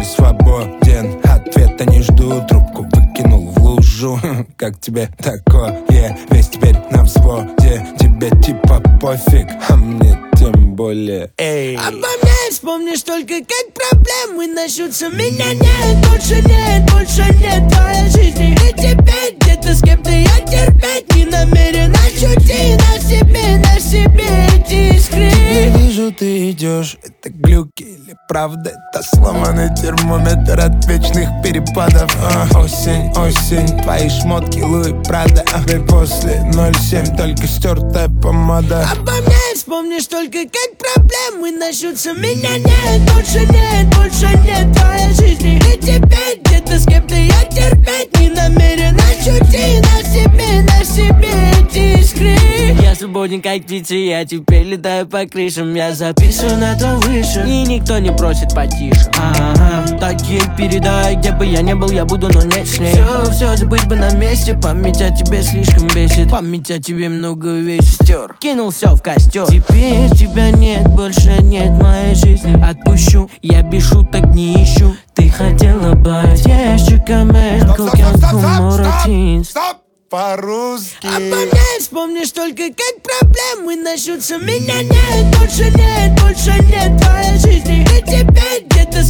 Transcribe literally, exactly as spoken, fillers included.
свободен, ответа не жду. Трубку выкинул в лужу. Как тебе такое? Весь теперь на взводе. Тебе типа пофиг, а мне тем более. Эй. Обо мне вспомнишь только как проблемы начнутся. Меня нет, больше нет, больше нет твоей жизни. И теперь где-то с кем-то я терпеть не намерен. Ощути на себе, на себе эти искры. Я вижу, ты идешь. Это глюки или правда? Это сломанный термометр от вечных перепадов. а, Осень, осень, твои шмотки Луи Прада. А после ноль семь только стертая помада. Обо мне вспомнишь только как проблемы начнутся. Меня нет, больше нет, больше нет твоей жизни. И теперь где-то с кем-то я терпеть не намерен. Ощути на себе, на себе эти искры. Я свободен как птица, я теперь летаю по крышам. Я записан на то выше, и никто не просит потише. Ага, так ей передай, где бы я не был, я буду, но не с ней. Все, все, забыть бы на месте, память о тебе слишком бесит. Память о тебе много вещей стер, кинул все в костер. Теперь тебя нет, больше нет моей жизни. Отпущу, я без шуток не ищу. Ты хотела быть ящиками, кукенку моротин. Стоп! По-русски. Обо мне вспомнишь только как проблемы начнутся. Меня нет, больше нет, больше нет твоей жизни. И теперь где-то